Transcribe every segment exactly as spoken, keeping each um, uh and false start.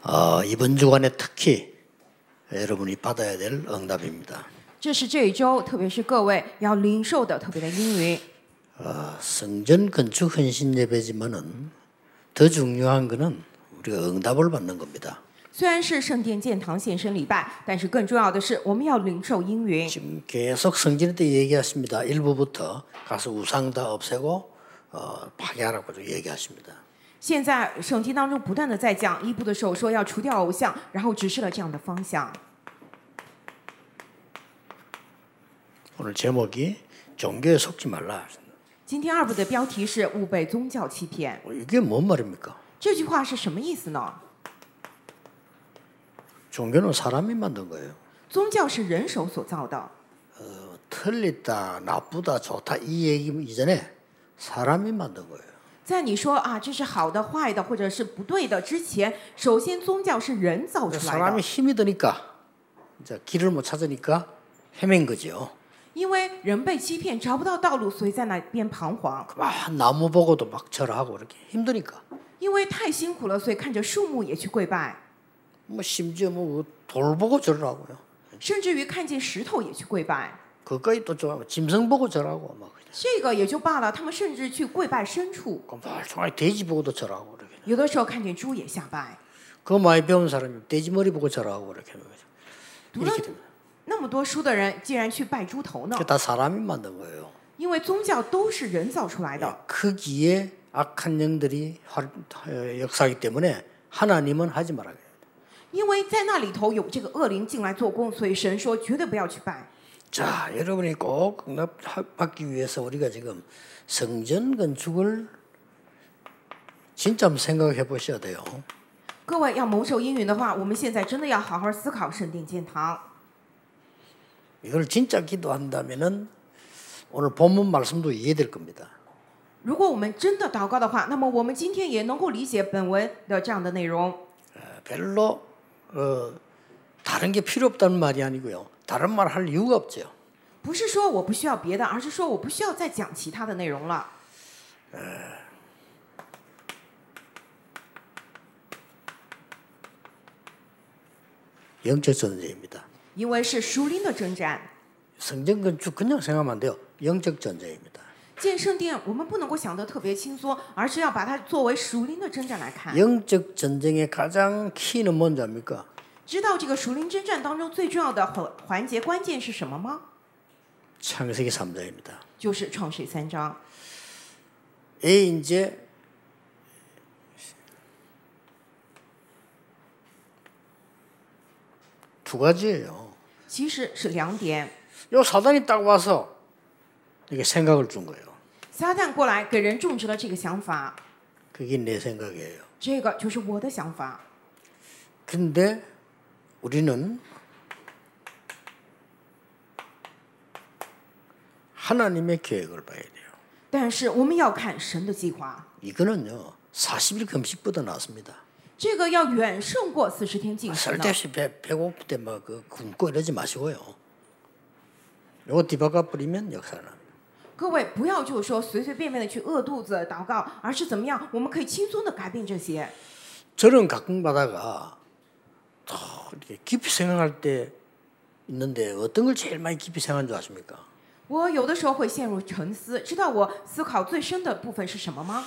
어, 이번 주간에 특히 여러분이 받아야 될 응답입니다. 这是这一周，特别是各位要领受的特别的应允。 어, 성전 건축 헌신 예배지만은 더 중요한 것은 우리가 응답을 받는 겁니다. 虽然是圣殿建堂献身礼拜，但是更重要的是我们要领受应允。 지금 계속 성전에 때 얘기하십니다. 일부부터 가서 우상 다 없애고 어, 파괴하라고 얘기하십니다. 现在圣经当中不断的在讲，一部的时候说要除掉偶像，然后指示了这样的方向。 오늘 제목이 종교에 속지 말라. 今天二部的标题是勿被宗教欺骗。 이게 뭔 말입니까? 这句话是什么意思呢？ 종교는 사람이 만든 거예요. 宗教是人手所造的， 어, 틀리다, 나쁘다, 좋다 이 얘기 이전에 사람이 만든 거예요. 在你说啊这是好的、坏的或者是不对的之前，首先宗教是人造出来 사람이 的。 힘이 드니까 이제 길을 못 찾으니까 헤맨 거죠. 因为人被欺骗，找不到道路，所以在那边彷徨。 막 나무 보고도 막 절하고 이렇게 힘드니까. 因为太辛苦了，所以看着树木也去跪拜， 뭐 심지어 뭐 돌 보고 절하고요. 甚至于看见石头也去跪拜。 그까지 또 좋아하고 짐승 보고 절하고 막. 这个也就罢了，他们甚至去跪拜牲畜， 정말 돼지 보고도 절하고 이렇게. 有的时候看见猪也下拜。 그 많이 배운 사람이 돼지 머리 보고 절하고 이렇게 하는 거죠. 读了那么多书的人，竟然去拜猪头呢？ 그게 다 사람이 만든 거예요. 因为宗教都是人造出来的， 거기에 악한 영들이 활- 역사하기 때문에 하나님은 하지 말아야 돼요. 因为在那里头有这个恶灵进来做工，所以神说绝对不要去拜。 자, 여러분이 꼭 응답받기 위해서 우리가 지금 성전 건축을 진짜 한번 생각해 보셔야 돼요. 各位要蒙受应允的话，我们现在真的要好好思考圣殿建堂。 이걸 진짜 기도한다면은 오늘 본문 말씀도 이해될 겁니다. 如果我们真的祷告的话，那么我们今天也能够理解本文的这样的内容。 어, 별로 어, 다른 게 필요 없다는 말이 아니고요. 다른 말 할 이유가 없죠. 不是说我不需要别的，而是说我不需要再讲其他的内容了。 영적 전쟁입니다. 因为是属灵的征战， 성전 건축 그냥 생각하면 안 돼요. 영적 전쟁입니다. 建圣殿我们不能够想得特别轻松，而是要把它作为属灵的征战来看。 영적 전쟁의 가장 키는 뭔지 압니까? 知道这个属灵征战当中最重要的环环节关键是什么吗？ 창세기 삼 장입니다. 就是创世三章。 에 이제 두 가지예요. 其实是两点。 요 사단이 딱 와서 이게 생각을 준 거예요. 撒旦过来给人种植了这个想法， 그게 내 생각이에요. 这个就是我的想法。 근데 우리는 하나님의 계획을 봐야 돼요. 但是我们要看神的计划， 이거는요 사십 일 금식보다 낫습니다. 这个要远胜过四十天禁食呢。 쓸데없이 배, 배고플 때 막 그 굶고 이러지 마시고요. 요거 뒤바꿔 버리면 역사를 납니다. 各位不要就是说随随便便的去饿肚子祷告，而是怎么样？我们可以轻松的改变这些。 저런 각광받아가 더 이렇게 깊이 생각할 때 있는데 어떤 걸 제일 많이 깊이 생각한 줄 아십니까? 我有的时候会陷入沉思，知道我思考最深的部分是什么吗？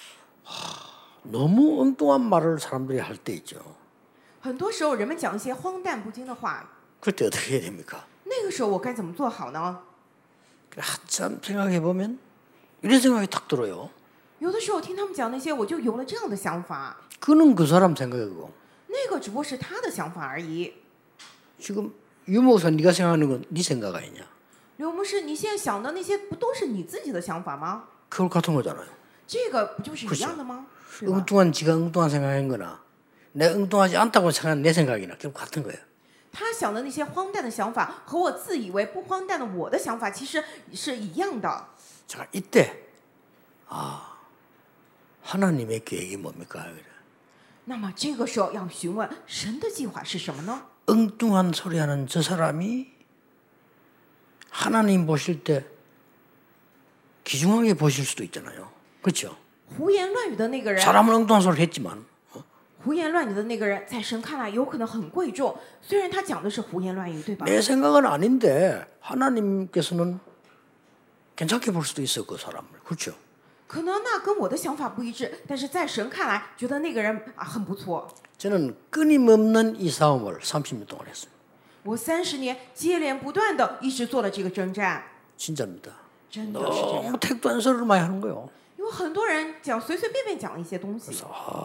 너무 엉뚱한 말을 사람들이 할 때 있죠. 很多时候人们讲一些荒诞不经的话， 그때 어떻게 해야 됩니까? 那个时候我该怎么做好呢？ 한참 생각해 보면 이런 생각이 탁 들어요. 有的时候听他们讲那些，我就有了这样的想法， 그는 그 사람 생각이고 那个只不过是他的想法而已。 지금 유 목사 네가 생각하는 건 네 생각 아니냐? 刘牧师，你现在想的那些不都是你自己的想法吗？ 그걸 같은 거잖아요. 这个不就是一样的吗？对吧？ 엉뚱한 지가 엉뚱한 생각한 거나 내가 엉뚱하지 않다고 생각한 내 생각이나 결국 같은 거예요. 他想的那些荒诞的想法和我自以为不荒诞的我的想法其实是一样的。 자 이때 아 하나님의 계획이 뭡니까? 那么这个时候要询问神的计划是什么呢？ 엉뚱한 소리하는 저 사람이 하나님 보실 때 귀중하게 보실 수도 있잖아요. 그렇죠? 胡言乱语的那个人， 사람은 엉뚱한 소리를 했지만 胡言乱语的那个人，在神看来有可能很贵重，虽然他讲的是胡言乱语，对吧？ 내 생각은 아닌데 하나님께서는 괜찮게 볼 수도 있어 그 사람을. 그렇죠? 可能那跟我的想法不一致，但是在神看来，觉得那个人啊很不错。 저는 끊임없는 이 싸움을 삼십 년 동안 했어요. 我三十年接连不断的一直做了这个征战， 진짜입니다. 真的是这样。 너무 택도 안 서를 많이 하는 거예요. 因为很多人讲随随便便讲一些东西，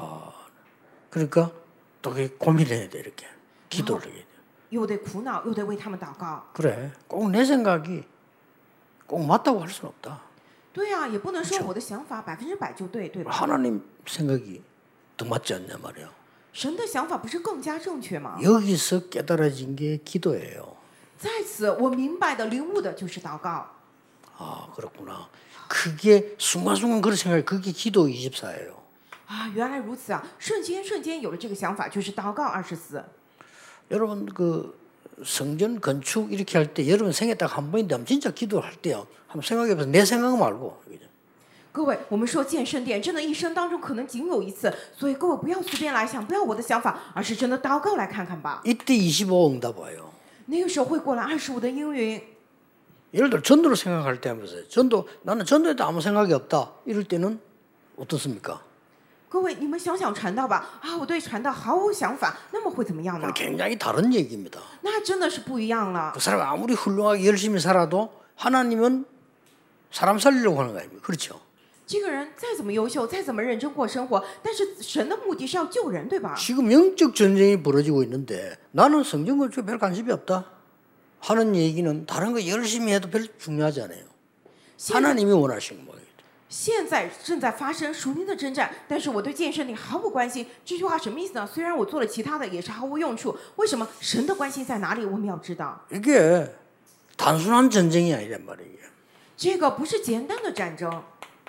그러니까 또 그게 고민해야 돼 이렇게 기도를 해야 돼. 又得苦恼，又得为他们祷告。 그래, 꼭 내 생각이 꼭 맞다고 할 수는 없다. 对啊，也不能说我的想法百分之百就对，对吧？ 하나님 생각이 더 맞지 않냐 말이야. 神的想法不是更加正确吗？ 여기서 깨달아진 게 기도예요. 在此，我明白的、领悟的就是祷告。 아 그렇구나. 그게 순간순간 그런 생각이 그게 기도 이십사예요. 啊，原来如此啊！瞬間瞬間有了这个想法，就是祷告二十四。 여러분 그 성전 건축 이렇게 할 때 여러분 생애 딱 한 번인데 한번 진짜 기도할 때요. 한번 생각해봐서 내 생각 말고. 各位，我们说建圣殿，真的一生当中可能仅有一次，所以各位不要随便来想，不要我的想法，而是真的祷告来看看吧。 이때 이십오 응답 와요. 那个时候会过来二十五的应允。 예를 들어 전도를 생각할 때 하면서 전도 나는 전도에도 아무 생각이 없다. 이럴 때는 어떻습니까? 各位，你们想想传道吧，啊，我对传道毫无想法，那么会怎么样呢？ 굉장히 다른 얘기입니다. 那真的是不一样了。 그 사람이 아무리 훌륭하게 열심히 살아도 하나님은 사람 살리려고 하는 거 아닙니까? 그렇죠? 这个人再怎么优秀，再怎么认真过生活，但是神的目的是要救人，对吧？ 지금 영적 전쟁이 벌어지고 있는데 나는 성전 건축에 별 관심이 없다 하는 얘기는 다른 거 열심히 해도 별 중요하지 않아요. 하나님이 원하시는 거예요. 现在正在发生属灵的征战，但是我对建圣殿毫不关心。这句话什么意思呢？虽然我做了其他的，也是毫无用处。为什么？神的关心在哪里？我们要知道， 이게 단순한 전쟁이 아니란 말이에요. 这个不是简单的战争，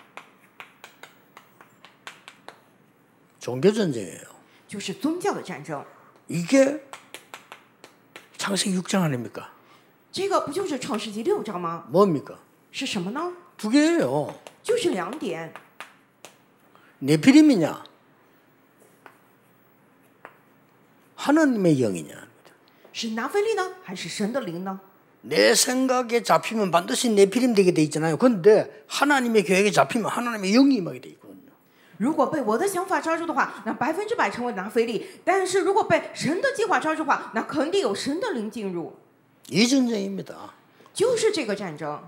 종교 전쟁이에요. 就是宗教的战争。 이게 창세기 육 장 아닙니까? 这个不就是创世纪六章吗？ 뭡니까? 是什么呢？ 두 개예요. 就是两点。 네피림이냐? 하나님의 영이냐? 是拿菲利呢，还是神的灵呢？ 내 생각에 잡히면 반드시 네피림 되게 돼 있잖아요. 그런데 하나님의 계획에 잡히면 하나님의 영이 임하게 돼 있거든요. 如果被我的想法抓住的话，那百分之百成为拿菲利；但是如果被神的计划抓住的话，那肯定有神的灵进入。 이 전쟁입니다. 就是这个战争。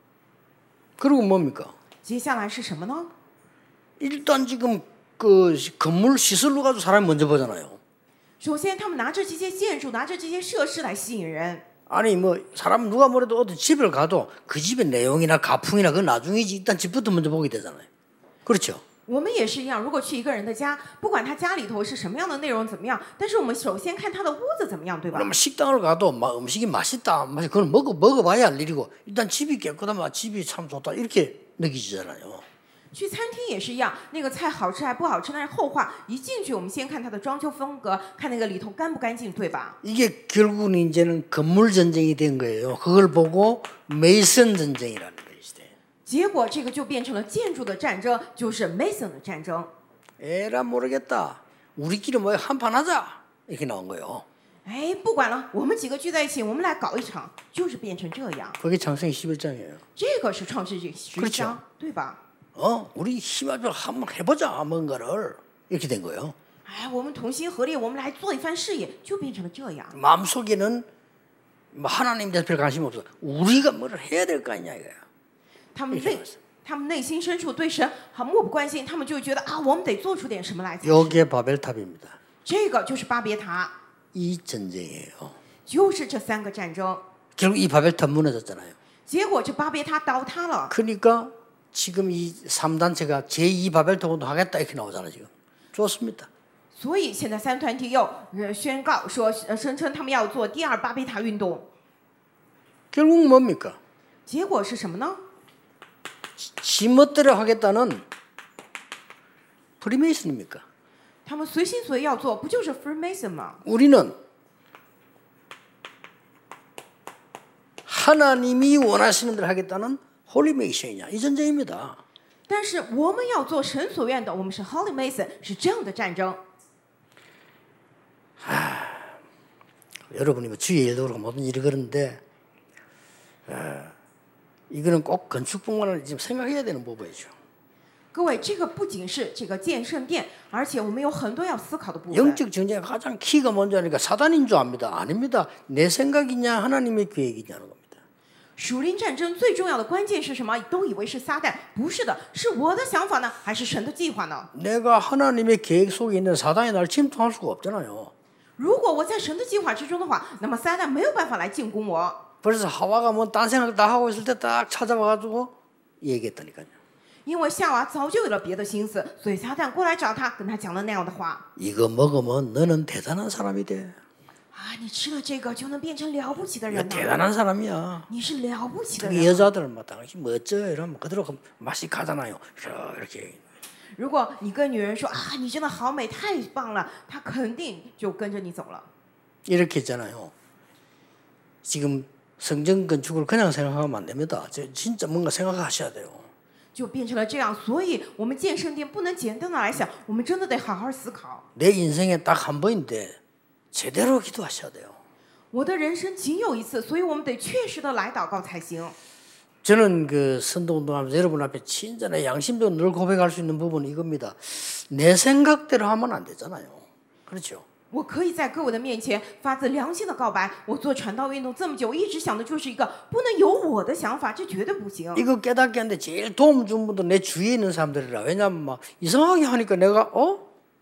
그리고 뭡니까? 接下来是什么呢？ 일단 지금 그 건물 시설로 가지고 사람이 먼저 보잖아요. 首先，他们拿着这些建筑，拿着这些设施来吸引人。 아니 뭐 사람 누가 뭐래도 어디 집을 가도 그 집의 내용이나 가풍이나 그 나중이지 일단 집부터 먼저 보게 되잖아요. 그렇죠? 我们也是一样，如果去一个人的家，不管他家里头是什么样的内容怎么样，但是我们首先看他的屋子怎么样，对吧？ 그러면 식당을 가도 막 음식이 맛있다, 맛이 그걸 먹어 먹어봐야 할 일이고 일단 집이 깨끗하면 집이 참 좋다 이렇게 느끼잖아요. 去餐厅也是一样，那个菜好吃还不好吃那是后话，一进去我们先看它的装修风格，看那个里头干不干净，对吧？ 이게 결국은 이제는 건물 전쟁이 된 거예요. 그걸 보고 메이슨 전쟁이라는 거예요. 结果这个就变成了建筑的战争，就是 Mason 的战争。 에라 모르겠다. 우리끼리 뭐 한판 하자 이렇게 나온 거예요. 哎，不管了，我们几个聚在一起，我们来搞一场，就是变成这样。 그게 창세기 십일 장이에요. 这个是创世纪十章，对吧？ 어, 우리 힘합쳐 한번 해보자 뭔가를 이렇게 된 거예요. 哎，我们同心合力，我们来做一番事业，就变成了这样。 마음속에는 뭐 하나님 대해서 별 관심 없어. 우리가 뭐를 해야 될 거 아니냐 이거야. 他们内他们内心深处对神很漠不关心，他们就觉得啊，我们得做出点什么来才是。 여기에 바벨탑입니다. 这个就是巴别塔， 이 전쟁이에요. 就是这三个战争。 결국 이 바벨탑 무너졌잖아요. 结果这巴别塔倒塌了。 그러니까 지금 이 삼 단체가 제이 바벨탑도 하겠다 이렇게 나오잖아요 지금. 좋습니다. 所以现在三团体又呃宣告说，呃声称他们要做第二巴别塔运动。 결국 뭡니까? 结果是什么呢？ 지멋대로 하겠다는 프리메이슨입니까? 他们随心所欲要做，不就是 Freemason 吗？ 우리는 하나님이 원하시는 대로 하겠다는 홀리메이션이냐 이 전쟁입니다. 但是我们要做神所愿的，我们是 Holy Mason，是这样的战争。 여러분이 뭐 주의 일도 그렇고 모든 일이 그런데 어, 이거는 꼭 건축뿐만 아니라 지금 생각해야 되는 부분이죠. 各位，这个不仅是这个建圣殿，而且我们有很多要思考的部分。 영적 전쟁의 가장 키가 뭔지 아니까 사단인 줄 압니다. 아닙니다. 내 생각이냐 하나님의 계획이냐는 겁니다. 属灵战争最重要的关键是什么？都以为是撒旦，不是的，是我的想法呢，还是神的计划呢？ 내가 하나님의 계획 속에 있는 사단이 날 침투할 수가 없잖아요. 如果我在神的计划之中的话，那么撒旦没有办法来进攻我。 그래서 하와가 뭐 딴 생각 다 하고 있을 때 딱 찾아와가지고 얘기했다니까요. 因为夏娃早就有了别的心思，所以撒旦过来找他，跟他讲了那样的话。 이거 먹으면 너는 대단한 사람이 돼. 啊，你吃了这个就能变成了不起的 너 人呢、 대단한 사람이야. 你是了不起的 이 人。 여자들은 뭐 당신 멋져요 이러면 그대로 맛이 가잖아요. 이렇게. 如果你跟女人说啊，你真的好美，太棒了，她肯定就跟着你走了。 이렇게 했잖아요. 지금 성전 건축을 그냥 생각하면 안 됩니다. 진짜 뭔가 생각하셔야 돼요. 就变成了这样，所以我们建圣殿不能简单的来想，我们真的得好好思考。 내 인생에 딱 한 번인데 제대로 기도하셔야 돼요. 我的人生仅有一次，所以我们得确实的来祷告才行。 저는 그 선도운동하면서 여러분 앞에 진짜 내 양심적으로 늘 고백할 수 있는 부분은 이겁니다. 내 생각대로 하면 안 되잖아요. 그렇죠? 我可以在各位的面前发自良心的告白，我做传道运动这么久，一直想的就是一个不能有我的想法，这绝对不行。 이거 깨닫게 하는데 제일 도움 준 분도 내 주위에 있는 사람들이라. 왜냐하면 막 이상하게 하니까 내가 어?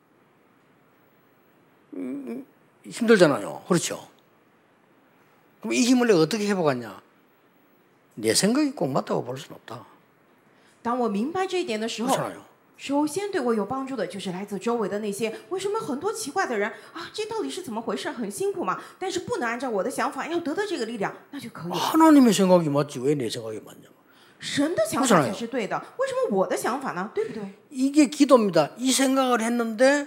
음, 힘들잖아요. 그렇죠? 그럼 이 힘을 내가 어떻게 회복하냐? 내 생각이 꼭 맞다고 볼 수는 없다. 当我明白这一点的时候， 그렇잖아요. 首先对我有帮助的就是来自周围的那些为什么很多奇怪的人啊，这到底是怎么回事？很辛苦嘛，但是不能按照我的想法，要得到这个力量，那就可以了。 하나님의 생각이 맞지 왜 내 생각이 맞냐? 神的想法才是对的，为什么我的想法呢？对不对？ 이게 기도입니다. 이 생각을 했는데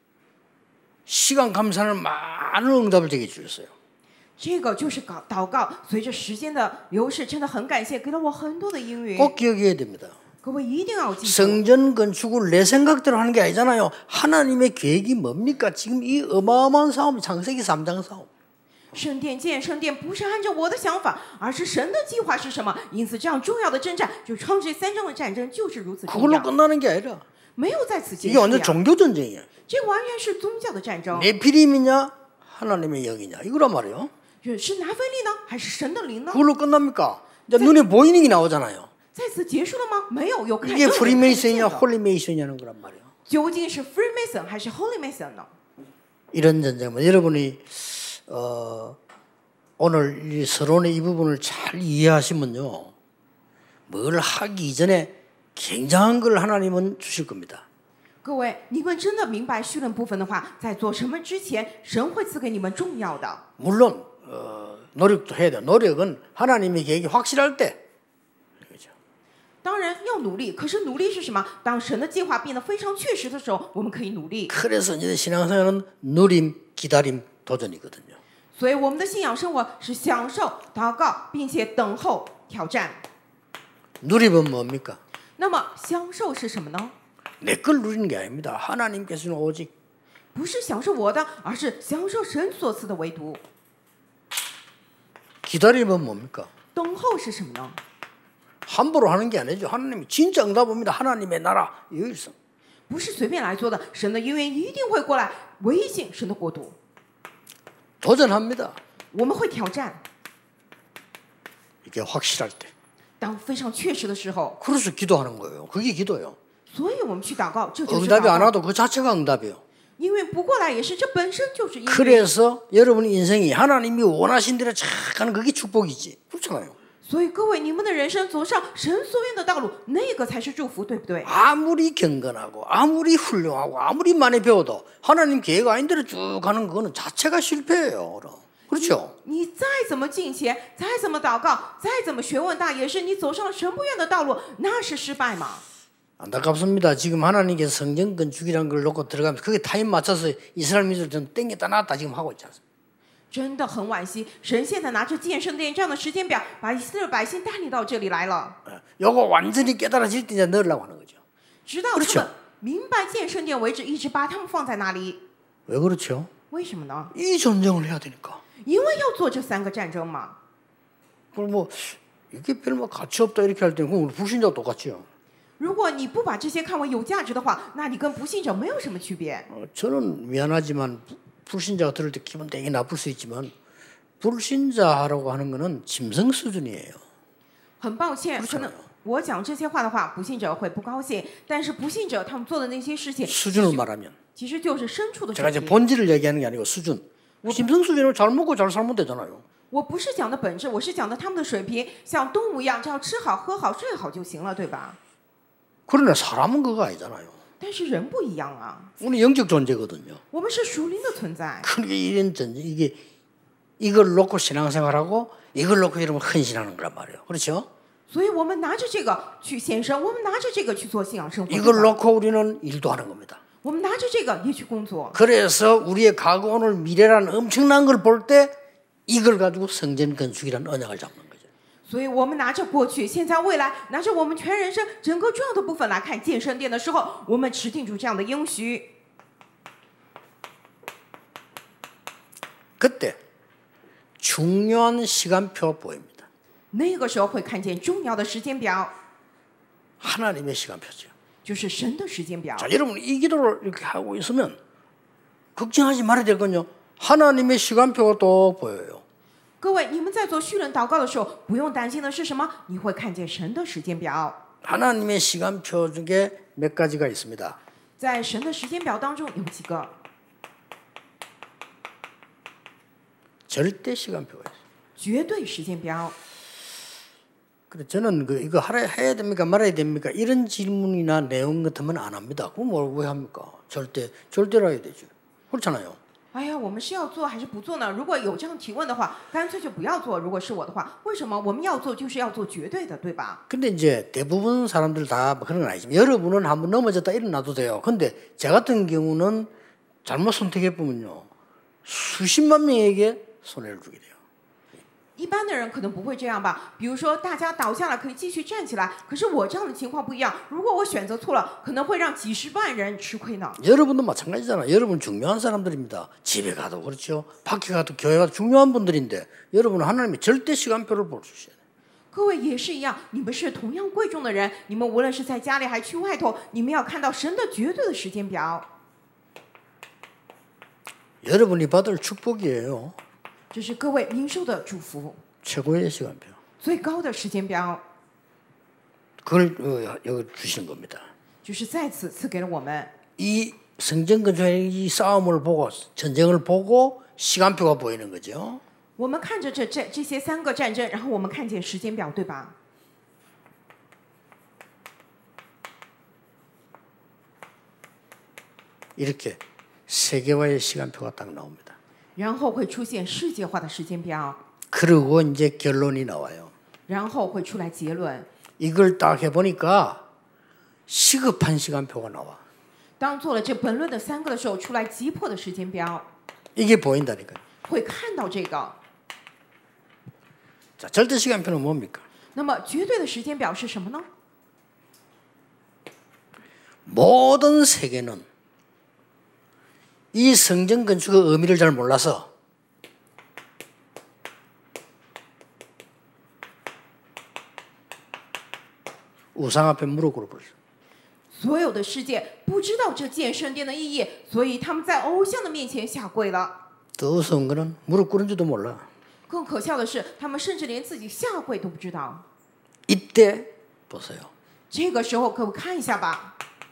시간 감사는 많은 응답을 제게 주셨어요. 这个就是祷祷告，随着时间的流逝，真的很感谢，给了我很多的应允。 꼭 기억해야 됩니다. 各位一定要记住， 성전 건축을 내 생각대로 하는 게 아니잖아요. 하나님의 계획이 뭡니까? 지금 이 어마어마한 싸움이 창세기 삼 장 싸움. 圣殿建圣殿不是按照我的想法，而是神的计划是什么？因此，这样重要的征战，就创世三章的战争就是如此重 그걸로 要， 끝나는 게 아니라 没有在此结 이게 束 완전 呀。 종교 전쟁이에요. 这完全是宗教的战争， 네피림이냐 하나님의 영이냐 이거란 말이에요. 是拿菲利呢，还是神的灵呢？ 그걸로 끝납니까? 이제 눈에 보이는 게 나오잖아요. 在此结束了吗？没有，有看 이게 有看得见 프리메이슨이냐 的 홀리메이슨이냐는 거란 말이에요. 究竟是 Freemason 还是 Holy Mason 呢？ 이런 전쟁은 여러분이 어, 오늘 이 서론의 이 부분을 잘 이해하시면요. 뭘 하기 이전에 굉장한 걸 하나님은 주실 겁니다. 各位，你们真的明白绪论部分的话，在做什么之前，神会赐给你们重要的。 물론 어, 노력도 해야 돼요. 노력은 하나님의 계획이 확실할 때. 그렇죠? 当然要努力，可是努力是什么？当神的计划变得非常确实的时候，我们可以努力。 그래서 이제 신앙생활은 누림, 기다림, 도전이거든요. 所以我们的信仰生活是享受、祷告，并且等候挑战。 누림은 뭡니까? 那么享受是什么呢？ 내 걸 누리는 게 아닙니다. 하나님께서는 오직 不是享受我的，而是享受神所赐的唯独。 기다림은 뭡니까? 等候是什么呢？ 함부로 하는 게 아니죠. 하나님이 진짜 응답합니다. 하나님의 나라 여일성. 不是随便来做的，神的应允一定会过来维系神的国度。 도전합니다. 我们会挑战， 이게 확실할 때. 当非常确实的时候， 그래서 기도하는 거예요. 그게 기도예요. 所以我们去祷告，这就是 응답이 祷 안 告。 와도 그 자체가 응답이에요. 因为不过来也是，这本身就是应允。 그래서 여러분 인생이 하나님이 원하신 대로 착 가는 그게 축복이지. 그렇잖아요. 所以各位，你们的人生走上神所愿的道路，那个才是祝福，对不对？ 아무리 경건하고 아무리 훌륭하고 아무리 많이 배워도 하나님 계획 아닌 대로 쭉 가는 그거는 자체가 실패예요. 그럼. 그렇죠? 你再怎么敬虔，再怎么祷告，再怎么学问大，也是你走上了神不愿的道路，那是失败嘛？ 안타깝습니다. 지금 하나님께서 성전 건축이라는 걸 놓고 들어가면서 그게 타임 맞춰서 이스라엘 민족을 좀 땡겼다 놨다 지금 하고 있지 않습니까? 真的很惋惜，神现在拿着建圣殿这样的时间表，把以色列百姓带领到这里来了。 요거 완전히 깨달아질 때 이제 넣으려고 하는 거죠. 直到他们明白建圣殿为止，一直把他们放在那里。 왜 그렇죠? 为什么呢？ 이 전쟁을 해야 되니까. 因为要做这三个战争嘛。 그럼 뭐 이게 별로 가치 없다 이렇게 할 때는 그럼 불신자도 똑같죠. 如果你不把这些看为有价值的话，那你跟不信者没有什么区别。 어, 저는 미안하지만 불신자가 들을 때 기분 되게 나쁠 수 있지만 불신자라고 하는 거는 짐승 수준이에요. 很抱歉，可能我讲这些话的话，不信者会不高兴。但是不信者他们做的那些事情， 수준을 말하면 其实就是牲畜的 제가 水 이제 平。 본질을 얘기하는 게 아니고 수준. 짐승 수준으로 잘 먹고 잘 살면 되잖아요. 我不是讲的本质，我是讲的他们的水平，像动物一样，只要吃好、喝好、睡好就行了，对吧？ 그러나 사람은 그거 아니잖아요. 但是人不一样啊， 우리 영적 존재거든요. 我们是属灵的存在。 그러니까 이런 전쟁 이게 이걸 놓고 신앙생활하고 이걸 놓고 이러면 헌신하는 거란 말이에요. 그렇죠? 所以我们拿着这个去献身，我们拿着这个去做信仰生活， 이걸 对吧？ 놓고 우리는 일도 하는 겁니다. 我们拿着这个也去工作。 그래서 우리의 과거 오늘 미래라는 엄청난 걸 볼 때 이걸 가지고 성전 건축이라는 언약을 잡는 거죠. 所以我们拿着过去、现在、未来，拿着我们全人生整个重要的部分来看建圣殿的时候，我们持定住这样的应许。 그때 중요한 시간표 보입니다. 那个时候会看见重要的时间表， 하나님의 시간표죠. 就是神的时间表。 자, 여러분 이 기도를 이렇게 하고 있으면 걱정하지 말아야 되거든요. 하나님의 시간표가 또 보여요. 各位，你们在做虚人祷告的时候，不用担心的是什么？你会看见神的时间表。 하나님의 시간표 중에 몇 가지가 있습니다. 在神的时间表当中有几个 절대 시간표가 있어요. 绝对时间表。 그래 저는 그 이거 하라 해야 됩니까 말아야 됩니까 이런 질문이나 내용 같으면 안 합니다. 그럼 뭘 왜 합니까? 절대 절대로 해야 되죠. 그렇잖아요. 哎呀，我们是要做还是不做呢？如果有这样提问的话，干脆就不要做。如果是我的话，为什么我们要做就是要做绝对的，对吧？ 근데 이제 대부분 사람들 다 그런 건 아니지만 여러분은 한번 넘어졌다 일어나도 돼요. 근데 저 같은 경우는 잘못 선택해 보면요 수십만 명에게 손해를 주게 돼요. 一般的人可能不会这样吧，比如说大家倒下了可以继续站起来，可是我这样的情况不一样，如果我选择错了，可能会让几十万人吃亏呢。 여러분도 마찬가지잖아요. 여러분 중요한 사람들입니다. 집에 가도 그렇죠. 밖에 가도 교회 가도 중요한 분들인데 여러분은 하나님의 절대 시간표를 볼 수 있어요. 各位也是一样，你们是同样贵重的人，你们无论是在家里还去外头，你们要看到神的绝对的时间表。 여러분이 받을 축복이에요. 这是各位领受的祝福， 최고의 시간표. 最高的时间表， 그걸 어, 여기 주시는 겁니다. 就是再次赐给了我们。 이 성전 근처의 이 싸움을 보고 전쟁을 보고 시간표가 보이는 거죠. 我们看着这这这些三个战争，然后我们看见时间表，对吧？ 이렇게 세계화의 시간표가 딱 나옵니다. 然后会出现世界化的时间表， 그리고 이제 결론이 나와요. 然后会出来结论。 이걸 딱 해보니까 시급한 시간표가 나와. 当做了这本论的三个的时候，出来急迫的时间表， 이게 보인다니까요. 会看到这个。 자, 절대 시간표는 뭡니까? 那么绝对的时间表是什么呢？ 모든 세계는 이 성전 건축의 의미를 잘 몰라서 우상 앞에 무릎 꿇어버렸어. 所有的世界不知道这建圣殿的意义，所以他们在偶像的面前下跪了。 더 우스운 거는 무릎 꿇은 줄도 몰라. 更可笑的是，他们甚至连自己下跪都不知道。 이때 보세요. 这个时候，可我看一下吧。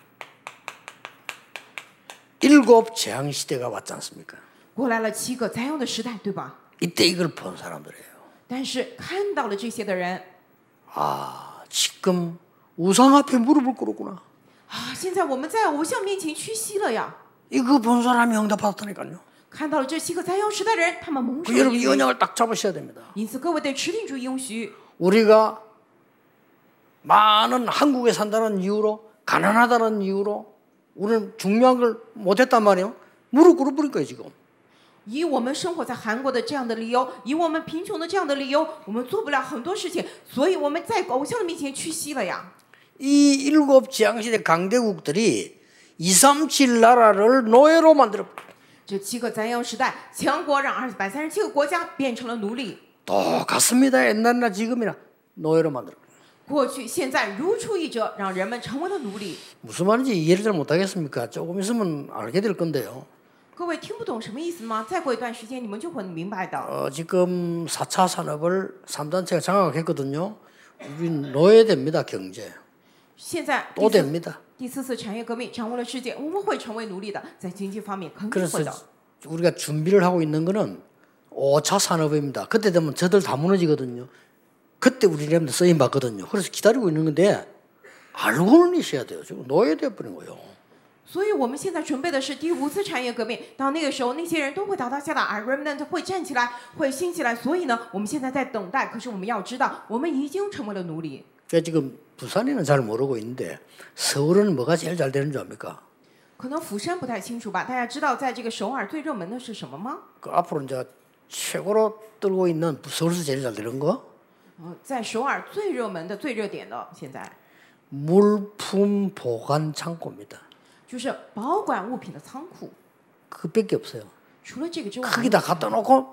일곱 재앙 시대가 왔지 않습니까? 过来了七个灾殃的时代，对吧？ 이때 이걸 본 사람들이에요. 但是看到了这些的人， 아, 지금 우상 앞에 무릎을 꿇었구나. 啊，现在我们在偶像面前屈膝了呀！ 이거 본 사람이 응답받았다니까요. 看到了这七个灾殃时代的人，他们蒙受 그 了 여러분 이 应许。 언약을 딱 잡으셔야 됩니다. 因此，各位得持定住应许。 우리가 많은 한국에 산다는 이유로 가난하다는 이유로 우리는 중요한 걸 못했단 말이에요. 무릎 꿇어버린 거예요 지금. 以我们生活在韩国的这样的理由，以我们贫穷的这样的理由，我们做不了很多事情，所以我们在偶像的面前屈膝了呀。 이 일곱 재앙시대 강대국들이 이삼칠 나라를 노예로 만들어. 这七个灾殃时代，强国让二百三十七个国家变成了奴隶。 똑같습니다. 옛날이나 지금이나 노예로 만들어. 过去、现在如出一辙，让人们成为了奴隶。 무슨 말인지 이해를 잘 못하겠습니까? 조금 있으면 알게 될 건데요. 各位听不懂什么意思吗？再过一段时间，你们就会明白的。 어, 지금 사 차 산업을 삼 단체가 장악했거든요. 우린 노예됩니다. 경제. 现在 또 第四 됩니다. 第四次产业革命掌握了世界，我们会成为奴隶的，在经济方面肯定 그래서 会的。 우리가 준비를 하고 있는 거는 오 차 산업입니다. 그때 되면 저들 다 무너지거든요. 그때 우리한테 쓰임 받거든요. 그래서 기다리고 있는 건데 알고는 있어야 돼요. 지금 노예돼 버린 거예요. 所以我们现在准备的是第五次产业革命，到那个时候，那些人都会倒塌下来，而 remnant 会站起来，会兴起来。所以呢，我们现在在等待。可是我们要知道，我们已经成为了奴隶。 그러니까 지금 부산에는 잘 모르고 있는데 서울은 뭐가 제일 잘 되는 줄 압니까? 可能釜山不太清楚吧？大家知道在这个首尔最热门的是什么吗？ 그 앞으로 이제 최고로 뜨고 있는 서울에서 제일 잘 되는 거 呃，在首尔最热门的、最热点的，现在 물품 보관 창고입니다. 就是保管物品的仓库。 그밖에 없어요. 除了这个之外， 거기다 갖다 놓고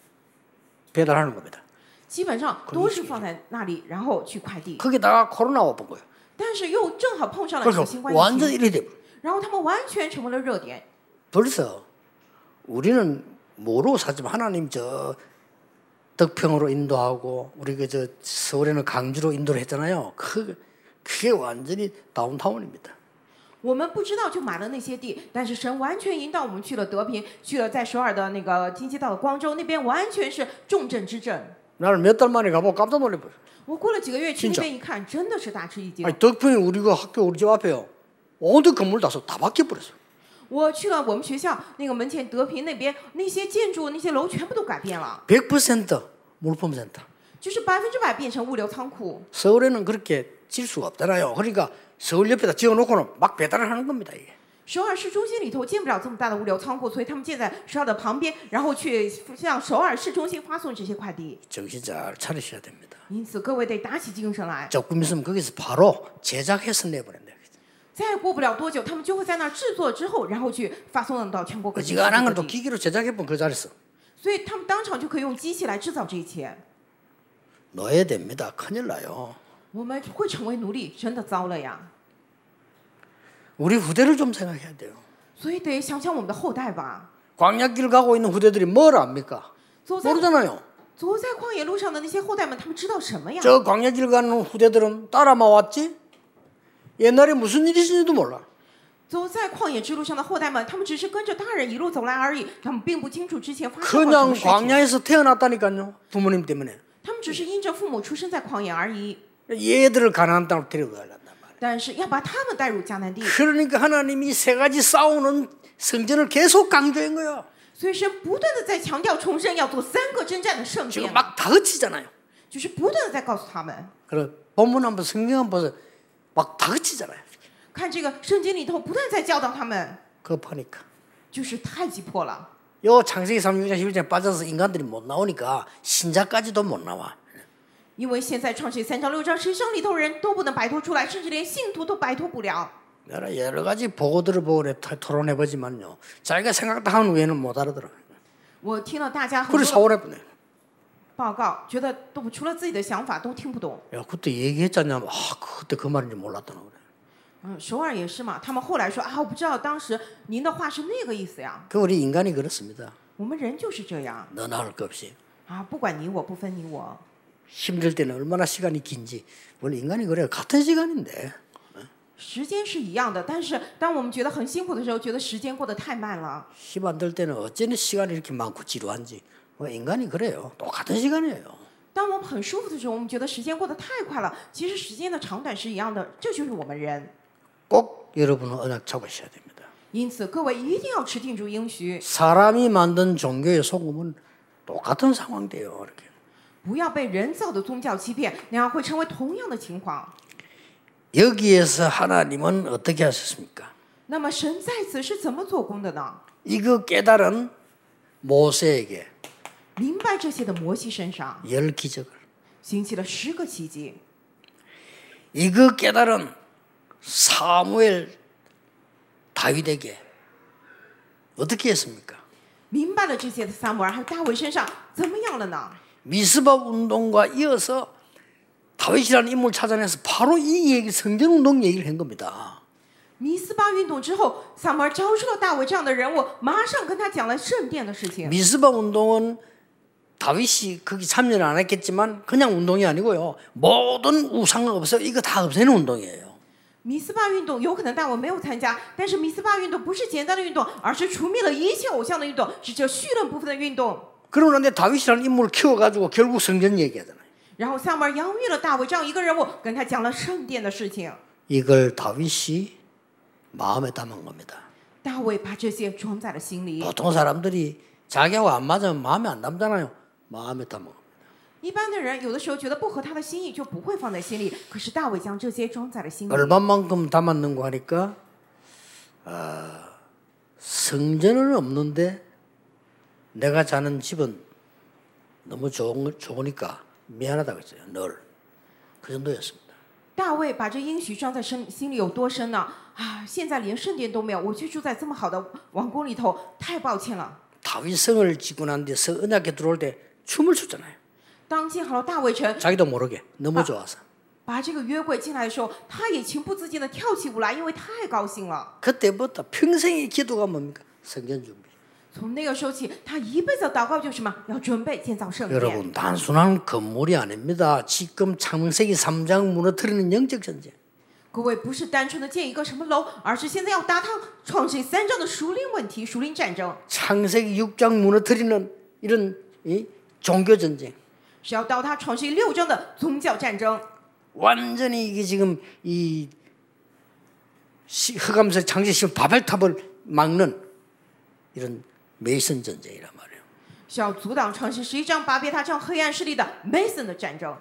배달하는 겁니다. 基本上都是放在那里，然后去快递。 거기다가 코로나 와본 거예요. 但是又正好碰上了这 그래서 个新冠 완전 疫情， 이래 돼. 然后他们完全成为了热点。 벌써 우리는 뭐로 사지만 하나님 저 덕평으로 인도하고 우리 그 저 서울에는 강주로 인도를 했잖아요. 그 그게 완전히 다운타운입니다. 我们不知道就买了那些地，但是神完全引导我们去了德平，去了在首尔的那个京畿道的光州那边，完全是重镇之镇。 나는 몇 달 만에 가보고 깜짝 놀래버려. 我过了几个月去那 진짜 边一看，真的是大吃一惊。 아니 덕평이 우리가 학교 우리 집 앞에요. 온데 건물 다 다 바뀌어버렸어. 我去了我们学校那个门前德平那边，那些建筑、那些楼全部都改变了， 백 퍼센트 물품 센터. 就是百分之百变成物流仓库。 서울에는 그렇게 질 수가 없잖아요. 그러니까 서울 옆에다 지어놓고는 막 배달을 하는 겁니다 이게. 首尔市中心里头建不了这么大的物流仓库，所以他们建在首尔的旁边，然后去向首尔市中心发送这些快递。 정신 잘 차리셔야 됩니다. 因此，各位得打起精神来。 조금 있으면 거기서 바로 제작해서 내버린다. 再过不了多久，他们就会在那儿制作之后，然后去发送到全国各地。 지가 안 한 건 또 기계로 제작해본 그 자리에서 所以他们当场就可以用机器来制造这一切。 넣어야 됩니다. 큰일 나요. 我们会成为奴隶，真的糟了呀！ 우리 후대를 좀 생각해야 돼요. 所以得想想我们的后代吧。 광야길 가고 있는 후대들이 뭘 압니까? 走在 모르잖아요. 走在旷野路上的那些后代们，他们知道什么呀？ 저 광야길 가는 후대들은 따라만 왔지? 옛날에 무슨 일이 있었는지도 몰라. 走在旷野之路上的后代们，他们只是跟着大人一路走来而已，他们并不清楚之前发生过什 그냥 么事情。 광야에서 태어났다니까요. 부모님 때문에. 他们只是因着父母出生在旷野而已， 얘들을 가나안 땅으로 데려가려단 말이에요. 但是要把他们带入迦南地。 그러니까 하나님이 세 가지 싸우는 성전을 계속 강조한 거예요. 所以神不断的在强调重生要做三个征战的圣 지금 殿， 막 다그치잖아요. 就是不断的在告诉他们。 그래 본문 한번 성경 한번 보세요. 막 다그치잖아요. 看这个圣经里头不断在教导他们， 급하니까. 就是太急迫了。 요 창세기 삼 장 십일 장에 빠져서 인간들이 못 나오니까 신자까지도 못 나와. 因为现在创世三章六章十章里头人都不能摆脱出来，甚至连信徒都摆脱不了。 내가 여러 가지 보고들을 보고 토론해 보지만요. 자기가 생각한 외에는 못 알아들어요. 我听了大家很 그래 多 서울에 보내. 报告，觉得都除了自己的想法都听不懂。 야 그때 얘기했잖냐. 아 그때 그 말인지 몰랐다는 그래. 嗯，首尔也是嘛，他们后来说啊，我不知道当时您的话是那个意思呀。 그 우리 인간이 그렇습니다. 我们人就是这样 너나 할 것 없이. 啊，不管你我，不分你我。 힘들 때는 얼마나 시간이 긴지. 원래 인간이 그래요. 같은 시간인데. 时间是一样的，但是当我们觉得很辛苦的时候，觉得时间过得太慢了。 힘 안 들 때는 어쩌니 시간이 이렇게 많고 지루한지. 뭐 인간이 그래요. 똑같은 시간이에요. 当我们很舒服的时候，我们觉得时间过得太快了。其实时间的长短是一样的，这就是我们人。 꼭 여러분은 언약 잡으셔야 됩니다. 因此，各位一定要持定住应许， 사람이 만든 종교의 속음은 똑같은 상황돼요. 이렇게. 不要被人造的宗教欺骗，那样会成为同样的情况。 여기에서 하나님은 어떻게 하셨습니까? 那么神在此是怎么做工的呢？ 이거 깨달은 모세에게 明白这些的摩西身上 열 기적을 行起了十个奇迹， 이거 깨달은 사무엘 다윗에게 어떻게 했습니까? 明白了这些的撒母耳还有大卫身上怎么样了呢？ 미스바 운동과 이어서 다윗이라는 인물을 찾아내서 바로 이 얘기, 성전 운동 얘기를 한 겁니다. 米斯巴运动之后，撒母耳招出了大卫这样的人物，马上跟他讲了圣殿的事情。 미스바 운동은 다윗이 거기 참여를 안 했겠지만 그냥 운동이 아니고요. 모든 우상을 없애고 이거 다 없애는 운동이에요. 米斯巴运动有可能大卫没有参加，但是米斯巴运动不是简单的运动，而是除灭了一切偶像的运动，是这绪论部分的运动。 그러는데 다윗이라는 인물을 키워가지고 결국 성전 얘기하잖아요. 然后撒母耳养育了大卫这样一个人物，跟他讲了圣殿的事情。 이걸 다윗이 마음에 담은 겁니다. 大卫把这些装在了心里。 보통 사람들이 자기하고 안 맞으면 마음에 안 담잖아요. 마음에 담은 겁니다. 一般的人有的时候觉得不合他的心意，就不会放在心里。可是大卫将这些装在了心里。 얼마만큼 담았는고 하니까 아, 성전은 없는데 내가 자는 집은 너무 좋은, 좋으니까 미안하다고 했어요. 늘. 그 정도였습니다. 大卫把这应许装在心心里有多深呢？啊，现在连圣殿都没有，我却住在这么好的王宫里头，太抱歉了。 다윗 성을 짓고 난 뒤에 언약에 들어올 때 춤을 췄잖아요. 当建好了大卫城， 자기도 모르게 너무 좋아서. 把这个约柜进来的时候，他也情不自禁的跳起舞来，因为太高兴了。 그때부터 평생의 기도가 뭡니까? 성전 준비. 从那个时候起，他一辈子的祷告就是什么？要准备建造圣殿。 여러분 단순한 건물이 아닙니다. 지금 창세기 삼 장 무너뜨리는 영적 전쟁. 各位不是单纯的建一个什么楼，而是现在要打探创世三章的属灵问题、属灵战争。 창세기 육 장 무너뜨리는 이런 이 종교 전쟁. 是要倒塌创世六章的宗教战争。 완전히 이게 지금 이 흑암석 창세시 바벨탑을 막는 이런 메이슨 전쟁이란 말이에요. 是要阻挡创世十一章巴别塔这样黑暗势力的 Mason 的战争。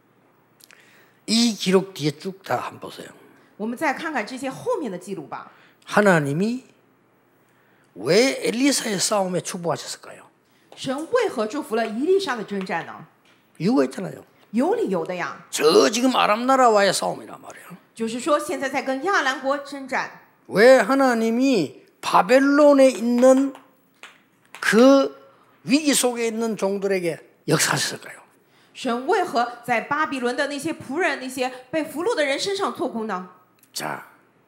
이 기록 뒤에 쭉 다 한번 보세요. 我们再看看这些后面的记录吧。 하나님이 왜 엘리사의 싸움에 축복하셨을까요? 神为何祝福了以利沙的征战呢？ 이유가 있잖아요. 有理由的呀。 저 지금 아람 나라와의 싸움이란 말이에요. 就是说，现在在跟亚兰国征战。 왜 하나님이 바벨론에 있는 그 위기 속에 있는 종들에게 역사하셨을까요? 神为何在巴比伦的那些仆人、那些被俘虏的人身上做工呢？ 자,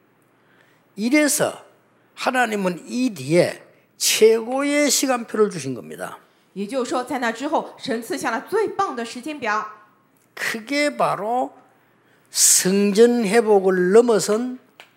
이래서 하나님은 이 뒤에 최고의 시간표를 주신 겁니다. 也就是说，在那之后，神赐下了最棒的时间表。 그게 바로 성전 회복을 넘어선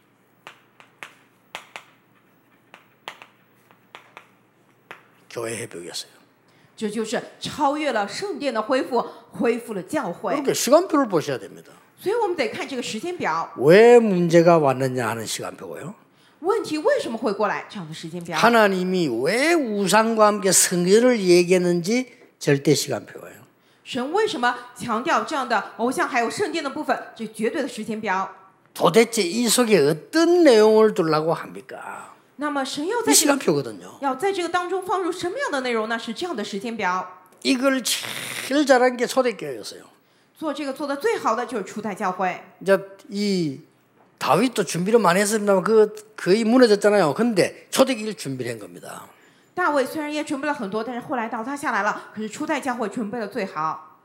교회 회복이었어요. 这就是超越了圣殿的恢复，恢复了教会。 그렇게 시간표를 보셔야 됩니다. 所以我们得看这个时间表。 왜 문제가 왔느냐 하는 시간표고요. 问题为什么会过来？这样的时间表。 하나님이 왜 우상과 함께 성전을 얘기했는지 절대 시간표예요. 神为什么强调这样的偶像还有圣殿的部分？这绝对的时间表。 도대체 이 속에 어떤 내용을 두려고 합니까? 那么神要 이 在这个 시간표거든요. 要在这个当中放入什么样的内容呢？是这样的时间表。 이걸 제일 잘한 게 초대교회였어요. 做这个做的最好的就是初代教会。 이제 이 다윗도 준비를 많이 했습니다만 그 거의 무너졌잖아요. 근데 초대교회를 준비를 한 겁니다. 大卫虽然也准备了很多，但是后来倒塌下来了。可是初代教会准备的最好。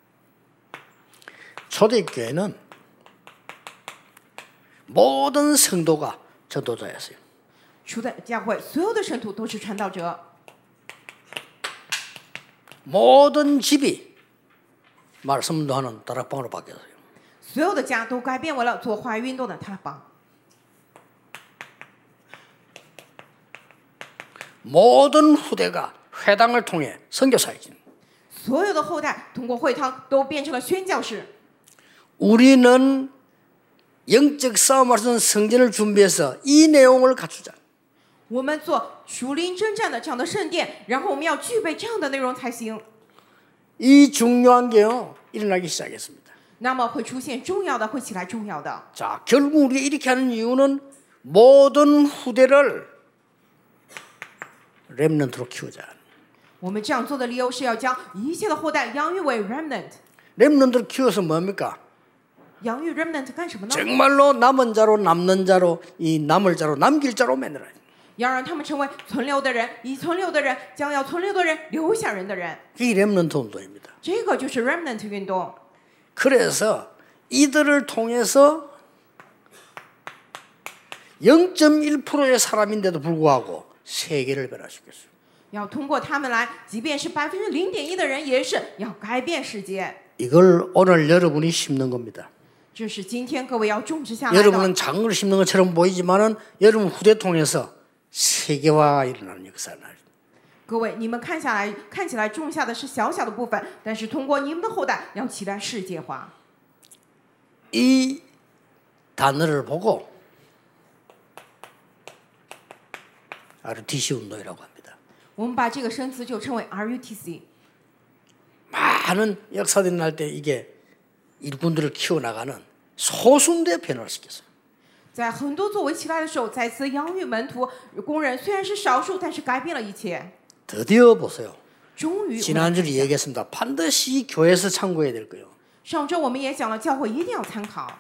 초대교회는 모든 성도가 전도자였어요. 初代教会所有的圣徒都是传道者， 모든 집이 말씀도하는 다락방으로 바뀌었어요. 所有的家都改变为了做化运动的塔拉邦。 모든 후대가 회당을 통해 선교사이지. 所有的后代通过会堂都变成了宣教士。 우리는 영적 싸움을 하는 성전을 준비해서 이 내용을 갖추자. 我们做属灵征战的这样的圣殿，然后我们要具备这样的内容才行。 이 중요한 게요 일어나기 시작했습니다. 那么会出现重要的，会起来重要的。 자, 결국 우리가 이렇게 하는 이유는 모든 후대를 렘넌트로 키우자. 我们这样做的理由是要将一切的后代养育为 remnant。 렘넌트를 키워서 뭡니까? 养育 remnant 干什么呢？ 정말로 남은 자로 남는 자로 이 남을 자로 남길 자로 만들어야 돼. 要让他们成为存留的人，已存留的人将要存留的人留下人的人。 그게 렘넌트 운동입니다. 这个就是 remnant 运动。 그래서 이들을 통해서 영 점 일 퍼센트의 사람인데도 불구하고 세계를 변화시켰어요. 要通过他们来，即便是百分之零点一的人，也是要改变世界。 이걸 오늘 여러분이 심는 겁니다. 这是今天各位要种植下来的。 여러분은 작은 걸 심는 것처럼 보이지만은 여러분 후대 통해서 세계화가 일어나는 역사를. 各位，你们看下来，看起来种下的是小小的部分，但是通过你们的后代，要起来世界化。 이 단어를 보고 알유티씨 운동이라고 합니다. 我们把这个生词就称为 R U T C。 많은 역사들이 날 때 이게 일꾼들을 키워나가는 소수인데 변화시켰어요. 在很多作为起来的时候，再次养育门徒工人，虽然是少数，但是改变了一切。 드디어 보세요. 终于， 지난주에 얘기했습니다. 반드시 교회에서 참고해야 될 거예요. 上周我们也讲了，教会一定要参考。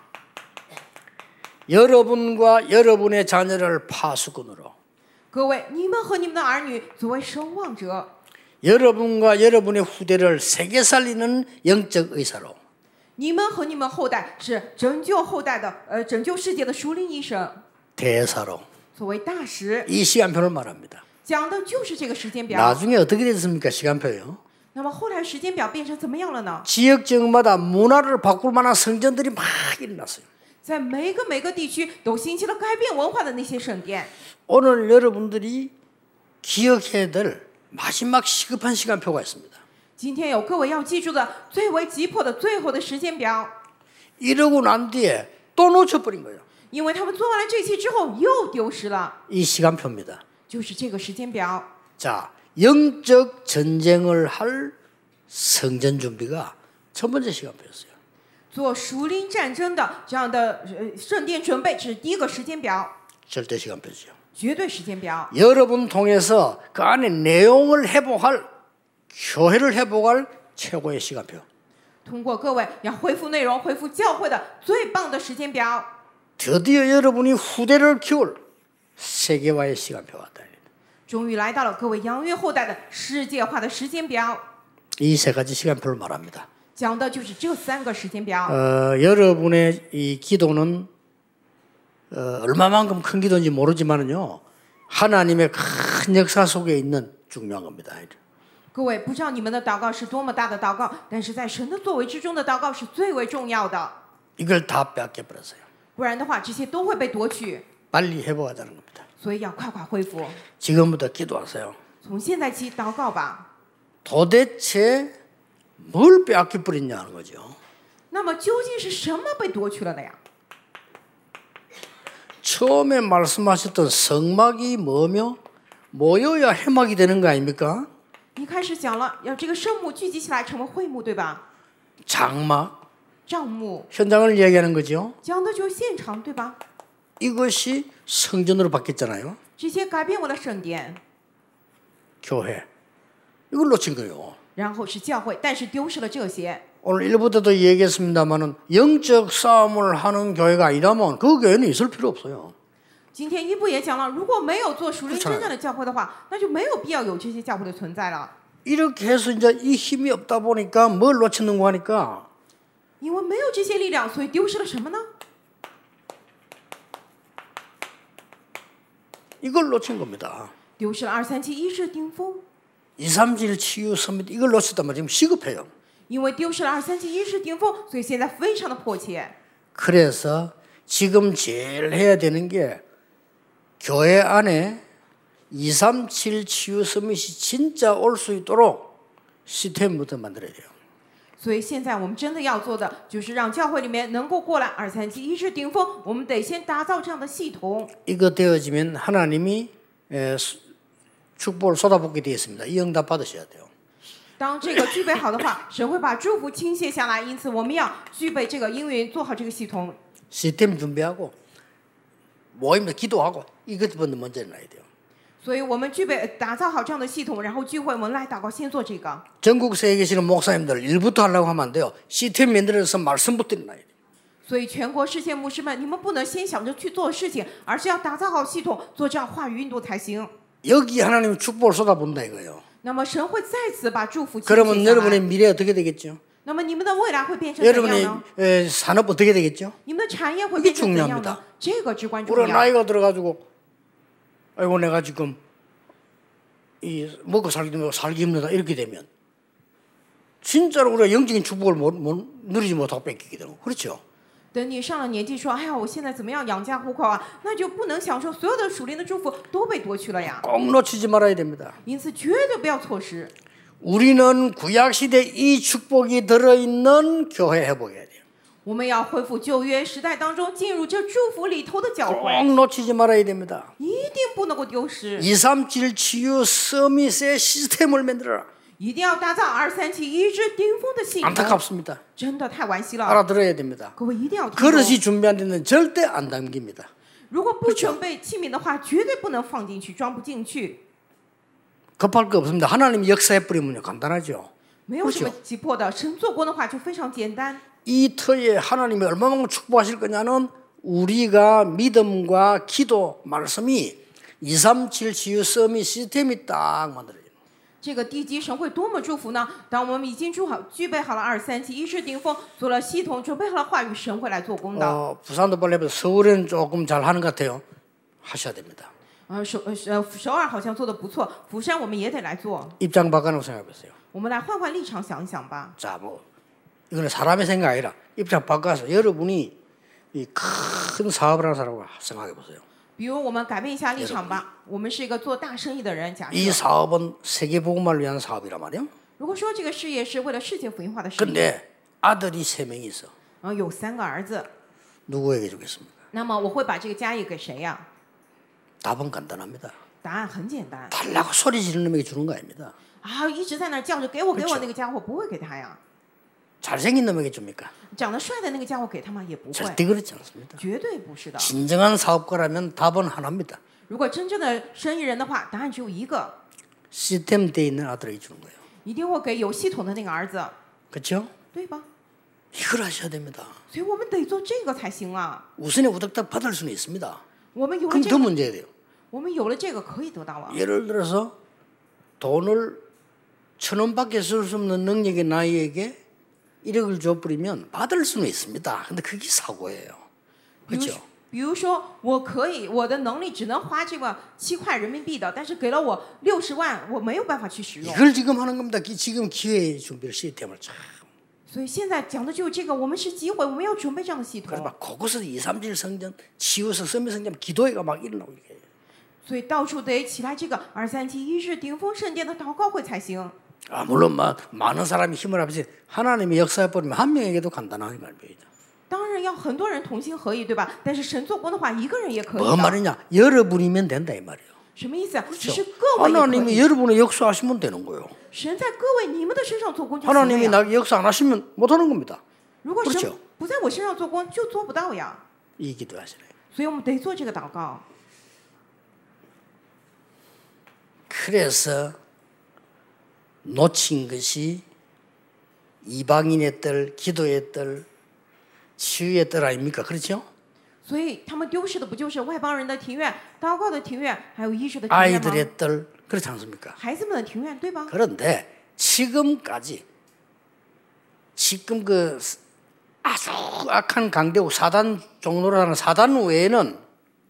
여러분과 여러분의 자녀를 파수꾼으로, 各位，你们和你们的儿女作为守望者， 여러분과 여러분의 후대를 세계 살리는 영적 의사로, 你们和你们后代是拯救后代的，呃，拯救世界的属灵医生， 대사로 作为大使， 이 시간표를 말합니다. 讲的就是这个时间表。 나중에 어떻게 됐습니까? 시간표요. 那么后来时间表变成怎么样了呢？ 지역 지역마다 문화를 바꿀 만한 성전들이 막 일어났어요. 在每个每个地区都兴起了改变文化的那些圣殿。 오늘 여러분들이 기억해야 될 마지막 시급한 시간표가 있습니다. 今天有各位要记住的最为急迫的最后的时间表， 이러고 난 뒤에 또 놓쳐버린 거예요. 因为他们做完了这些之后又丢失了， 이 시간표입니다. 就是这个时间表。 자, 영적 전쟁을 할 성전 준비가 첫 번째 시간표였어요. 做属灵战争的这样的呃圣殿准备，这是第一个时间表， 절대 시간표죠. 绝对时间表。 여러분 통해서 그 안에 내용을 회복할, 교회를 회복할 최고의 시간표. 通过各位要恢复内容、恢复教会的最棒的时间表。 드디어 여러분이 후대를 키울 세계화의 시간표가 왔다. 终于来到了各位养育后代的世界化的时间表， 이 세 가지 시간표를 말합니다. 讲的就是这三个时间表。 어, 여러분의 이 기도는 어, 얼마만큼 큰 기도인지 모르지만은요, 하나님의 큰 역사 속에 있는 중요한 겁니다. 各位不知道你们的祷告是多么大的祷告，但是在神的作为之中的祷告是最为重要的。 이걸 다 빼앗겨 버렸어요. 不然的话，这些都会被夺取。 빨리 회복하자는 겁니다. 所以要快快恢复。 지금부터 기도하세요. 从现在起祷告吧。 도대체 뭘 빼앗겨 버렸냐는 거죠. 那么究竟是什么被夺去了的呀？ 처음에 말씀하셨던 성막이 뭐며 모여야 해막이 되는 거 아닙니까? 一开始讲了，要这个圣幕聚集起来成为会幕，对吧？ 장막, 帐幕 현장을 이야기하는 거죠. 讲的就是现场，对吧？ 이것이 성전으로 바뀌었잖아요. 这些改变为了圣殿， 교회. 이걸 놓친 거예요. 然后是教会，但是丢失了这些。 오늘 일부 때도 얘기했습니다만은 영적 싸움을 하는 교회가 아니라면 그 교회는 있을 필요 없어요. 今天一部也讲了，如果没有做属灵真正的教会的话，那就没有必要有这些教会的存在了。 이렇게 해서 이제 이 힘이 없다 보니까 뭘 놓치는가 하니까 因为没有这些力量，所以丢失了什么呢？ 이걸 놓친 겁니다. 丢失了二三七一世顶峰， 이삼칠 치유 서밋 이걸 놓쳤단 말이에요. 지금 시급해요. 因为丢失了二三七一世顶峰，所以现在非常的迫切。 그래서 지금 제일 해야 되는 게 교회 안에 이삼칠 치유 서밋이 진짜 올 수 있도록 시스템부터 만들어야 돼요. 所以现在我们真的要做的，就是让教会里面能够过来二三七一世顶峰，我们得先打造这样的系统。 이거 되어지면 하나님이 에, 수- 축복을 쏟아붓게 되어 있습니다. 이 응답 받으셔야 돼요. 当这个具备好的话，神会把祝福倾泻下来。因此，我们要具备这个应允，做好这个系统。 시스템 준비하고 모임에 기도하고 이것부터 먼저 해놔야 돼요. 所以我们具备打造好这样的系统，然后聚会我们来祷告，先做这个。 전국세에 계시는 목사님들 일부터 하려고 하면 안 돼요. 시스템 만들어서 말씀부터 일어나야 돼요. 所以全国世界牧师们，你们不能先想着去做事情，而是要打造好系统，做这样话语运动才行。 여기 하나님이 축복을 쏟아본다 이거예요. 那么神会再次把祝福倾 그러면 泻下 여러분의 来。 미래 어떻게 되겠죠? 那么你们的未来会变成怎样 여러분의 呢？ 에, 산업 어떻게 되겠죠? 你们的产业会 이게 变成怎样 중요합니다 呢？这个至关重 우리가 要。 나이가 들어가지고 아이고 내가 지금 이 먹고 살기 힘들고 살기 힘들다 이렇게 되면 진짜로 우리가 영적인 축복을 못, 못 누리지 못하고 뺏기게 되는 거 그렇죠? 等你上了年纪说，哎呀，我现在怎么样养家糊口啊？那就不能享受所有的属灵的祝福都被夺去了呀。 꼭 놓치지 말아야 됩니다. 因此绝对不要错失。 우리는 구약 시대 이 축복이 들어있는 교회 회복해야 돼요. 我们要恢复旧约时代当中进入这祝福里头的教 꼭 会， 놓치지 말아야 됩니다. 一定不能够丢失， 이삼칠 치유 서밋의 시스템을 만들어라. 一定要打造二三七医治顶峰的系统。 안타깝습니다. 真的太惋惜了， 알아들어야 됩니다. 各位一定要听懂。 그릇이 준비 안 되면 절대 안 담깁니다. 如果不准备器皿的话，绝对不能放进去，装不进去。 급할 거 없습니다. 하나님이 역사해 버리면요 간단하죠. 没有什么急迫的，神做工的话就非常简单。 이 터에 하나님이 얼마만큼 축복하실 거냐는 우리가 믿음과 기도 말씀이 이삼칠 치유 서밋 시스템이 딱 만들어져요. 这个地基神会多么祝福呢？当我们已经具好具备好了二三七医治顶峰，做了系统，准备好了话语，神会来做工的。 어, 부산도 빨리 해서 서울은 조금 잘 하는 것 같아요. 하셔야 됩니다. 呃，首呃呃首尔好像做的不错，釜山我们也得来做。 입장 바꿔놓고 생각해 보세요. 我们来换换立场想一想吧。 자, 뭐 이거는 사람의 생각이 아니라 입장 바꿔서 여러분이 이 큰 사업을 하는 사람과 생각해 보세요. 比如我们改变一下立场吧，我们是一个做大生意的人，假 이 设 사업은 세계 복음을 위한 사업이란 말이에요. 如果说这个事业是为了世界福音化的事业， 근데 아들이 세 명이 있어. 呃，有三个儿子， 누구에게 주겠습니까? 那么我会把这个家业给谁呀？ 답은 간단합니다. 答案很简单 달라고 소리 지르는 놈에게 주는 거 아닙니다. 啊，一直在那儿叫着给我给 그렇죠 我那个家伙，不会给他呀。 잘생긴 놈에게 줍니까? 长得帅的那个家伙给他吗？也不会， 절대 그렇지 않습니다. 绝对不是的。 진정한 사업가라면 답은 하나입니다. 如果真正的生意人的话，答案只有一个， 시스템 돼 있는 아들에게 주는 거예요. 一定会给有系统的那个儿子， 그렇죠? 对吧？ 이걸 하셔야 됩니다. 所以我们得做这个才行啊。 우선에 우닥닥 받을 수는 있습니다. 我们有了 그럼 这 더 个， 문제가 돼요. 我们有了这个可以得到啊。 예를 들어서 돈을 천 원밖에 쓸 수 없는 능력의 나이에게 일억을 줘버리면 받을 수는 있습니다. 근데 그게 사고예요. 比如 그렇죠? 比如说，我可以，我的能力只能花这个七块人民币的，但是给了我六十万，我没有办法去使用。 이걸 지금 하는 겁니다. 기- 지금 기회 준비를 시스템을 참. 所以现在讲的就是这个，我们是机会，我们要准备这样的系 그래서 统。 막 곳곳에서 이삼칠 성전, 치유서, 서미 성전, 기도회가 막 일어나고 이게. 所以到处得起来这个二三七一是顶峰圣殿的祷告会才行。 아, 물론 막 많은 사람이 힘을 합해서 하나님이 역사해 버리면 한 명에게도 간단하게 말입니다. 当然要很多人同心合意，对吧？但是神做工的话，一个人也可以 뭐 的。 말이냐? 여러분이면 된다 이 말이에요. 什么意思啊？只 그렇죠? 是各位也可 하나님이 以。 여러분의 역사하시면 되는 거예요. 神在各位你们的身上做工就行了 하나님이 呀。 나 역사 안 하시면 못 하는 겁니다. 如果神 그렇죠 不在我身上做工，就做不到呀。 이 기도하시래요. 所以我们得做这个祷告。 그래서 놓친 것이 이방인의 뜰, 기도의 뜰, 치유의 뜰 아닙니까? 그렇죠? 所以他们丢失的不就是外邦人的庭院、祷告的庭院，还有医治的庭院吗？ 아이들의 뜰, 그렇지 않습니까? 孩子们的庭院，对吧？ 그런데 지금까지 지금 그 아주 악한 강대국 사단 종로라는 사단 외에는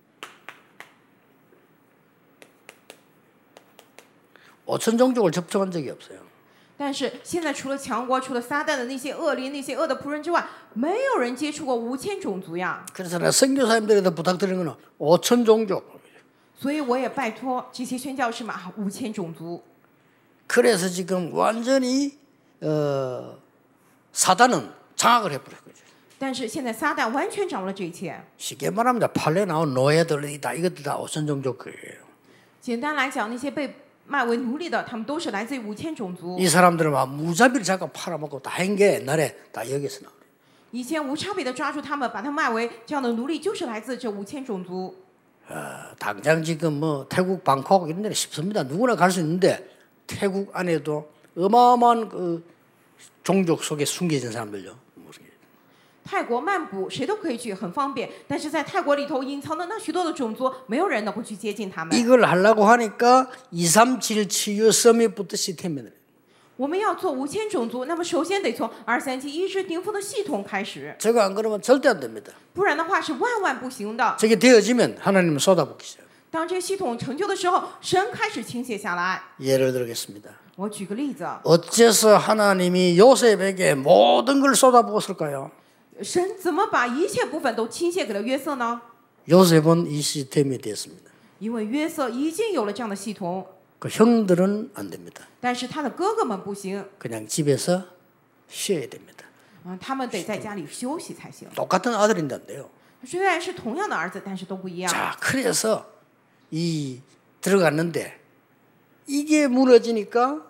오천 종족을 접촉한 적이 없어요. 但是现在除了强国、除了撒旦的那些恶灵、那些恶的仆人之外，没有人接触过五千种族呀。 그래서 내가 선교사님들에게 부탁드리는 거는 오천 종족. 所以我也拜托这些宣教士们啊，五千种族。 그래서 지금 완전히 어, 사단은 장악을 해버린 거죠. 但是现在撒旦完全掌握了这一切。 쉽게 말하면 팔레 나온 노예들이 다 이것들 다 오천 종족 거예요. 简单来讲，那些被卖为奴隶的，他们都是来自于五千种族。 이 사람들은 막 무자비를 잡고 팔아먹고 다 한 게 옛날에 다 여기서 나와요. 以前无差别的抓住他们，把他们卖为这样的奴隶，就是来自这五千种族。 어, 당장 지금 뭐 태국 방콕 이런 데는 쉽습니다. 누구나 갈 수 있는데 태국 안에도 어마어마한 그 종족 속에 숨겨진 사람들요. 泰国曼谷谁都可以去，很方便。但是在泰国里头隐藏的那许多的种族，没有人能够去接近他们。 이걸 하려고 하니까 이삼칠 치유 서밋부터 시스템이네. 我们要做五千种族，那么首先得从二三七医治顶峰的系统开始， 저거 안 그러면 절대 안 됩니다. 不然的话是万万不行的。 저게 되어지면 하나님은 쏟아붓기 시작. 当这个系统成就的时候，神开始倾泻下来。 예를 들겠습니다. 我举个例子， 어째서 하나님이 요셉에게 모든 걸 쏟아부었을까요? 神怎么把一切部分都倾泻给了约瑟呢？ 요셉은 이 시스템이 됐습니다. 因为约瑟已经有了这样的系统， 그 형들은 안 됩니다. 但是他的哥哥们不行， 그냥 집에서 쉬어야 됩니다. 嗯，他们得在家里休息才行。 똑같은 아들인데 안 돼요. 虽然是同样的儿子，但是都不一样。 자, 그래서 이 들어갔는데 이게 무너지니까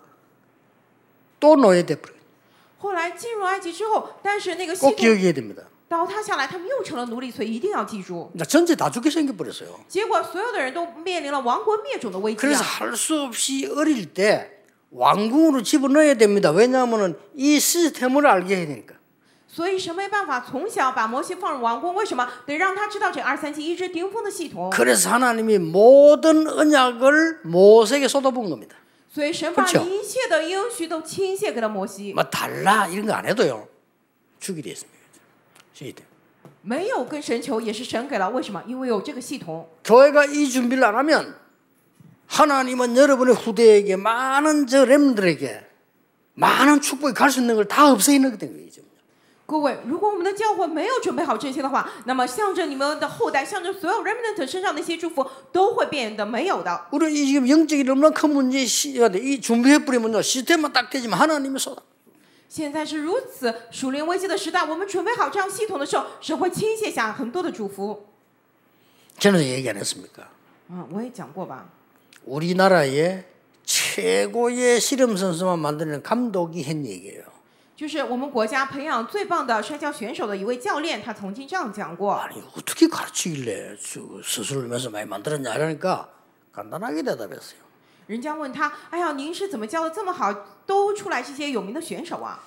또 노예돼 버려요. 后来进入埃及之后，但是那个系 꼭 统 기억해야 됩니다. 倒塌下来，他们又成了奴隶，所以一定要记住。 자, 전체 다 죽게 생겨 버렸어요. 结果所有的人都面临了亡国灭种的危机 그래서 啊！ 할 수 없이 어릴 때 왕궁으로 집어넣어야 됩니다. 왜냐하면 이 시스템을 알게 해야 되니까. 所以神没办法从小把摩西放入王宫，为什么？得让他知道这二三七一支顶峰的系统。 그래서 하나님이 모든 언약을 모세에게 쏟아부은 겁니다. 所以神把 그렇죠 一切的应许都倾泻给了摩西， 뭐 달라 이런 거 안 해도요. 주게 돼 있습니다. 시스템. 没有跟神求，也是神给了。为什么？因为有这个系统。 교회가 이 준비를 안 하면 하나님은 여러분의 후대에게 많은 저 렘들에게 많은 축복이 갈 수 있는 걸 다 없애는 된 거예요. 各位，如果我们的教会没有准备好这些的话，那么向着你们的后代，向着所有 remnant 身上那些祝福都会变得没有的。 우리 지금 영적인 얼마나 큰 문제, 이 준비해 버리면요 시스템만 딱 되지만 하나님이 쏟아. 现在是如此属灵危机的时代，我们准备好这样系统的时候，神会倾泻下很多的祝福。 저는 얘기 안 했습니까? 嗯，我也讲过吧。 우리나라의 최고의 씨름 선수만 만드는 감독이 한 얘기예요. 就是我们国家培养最棒的摔跤选手的一位教练，他曾经这样讲过。 아니 어떻게 가르치길래 스스로면서 많이 만들었냐 이러니까 간단하게 대답했어요. 人家问他：“哎呀，您是怎么教的这么好，都出来这些有名的选手啊？”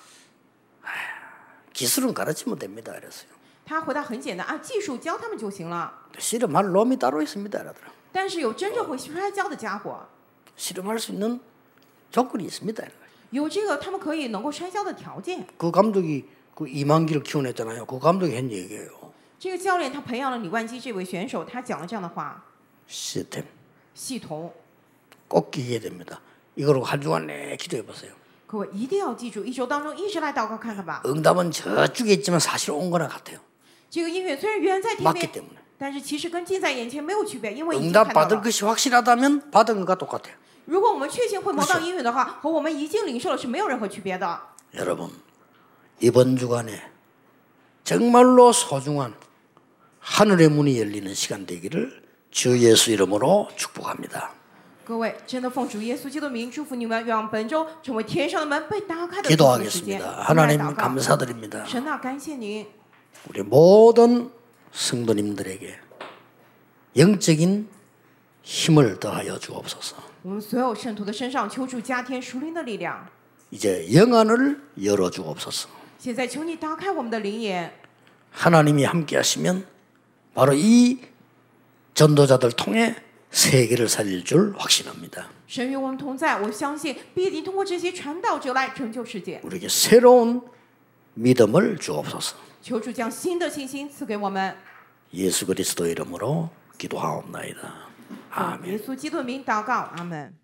기술은 가르치면 됩니다. 그랬어요. 他回答很简单啊，技术教他们就行了。 씨름할 놈이 따로 있습니다. 이러더라. 但是有真正会摔跤的家伙， 씨름할 수 있는 조건이 있습니다. 有这个他们可以能够摔跤的条件。 그 감독이 그 이만기를 키워냈잖아요. 그 감독이 한 얘기예요. 这个教练他培养了李万基这位选手，他讲了这样的话： 시스템 系统， 꼭 기억해야 됩니다. 이거로 한 주간 내 기도해 보세요. 各位一定要记住，一周当中一直来祷告看看吧。 응답은 저쪽에 있지만 사실 온 거나 같아요. 这个音乐虽然远在天 맞기 边， 때문에. 但是其实跟近在眼前没有区别，因为已经 응답 看到 받을 了。 것이 확실하다면 받은 것과 똑같아요. 如果我们确信会蒙到应允的话，和我们已经领受了是没有任何区别的。 여러분 이번 주간에 정말로 소중한 하늘의 문이 열리는 시간 되기를 주 예수 이름으로 축복합니다. 各位，真的奉主耶稣基督的名祝福你们，愿本周成为天上的门被打开的祝福的时间。 기도하겠습니다. 我们来 하나님 祷告， 감사드립니다. 神啊，感谢您， 우리 모든 성도님들에게 영적인 힘을 더하여 주옵소서. 我们所有圣徒的身上求主加添属灵的力量。 이제 영안을 열어 주옵소서. 现在求你打开我们的灵眼， 하나님이 함께 하시면 바로 이 전도자들 통해 세계를 살릴 줄 확신합니다. 神与我们同在，我相信必定通过这些传道者来拯救世界。 우리에게 새로운 믿음을 주옵소서. 求主将新的信心赐给我们。 예수 그리스도 이름으로 기도하옵나이다. 奉耶稣基督的名祷告，阿门。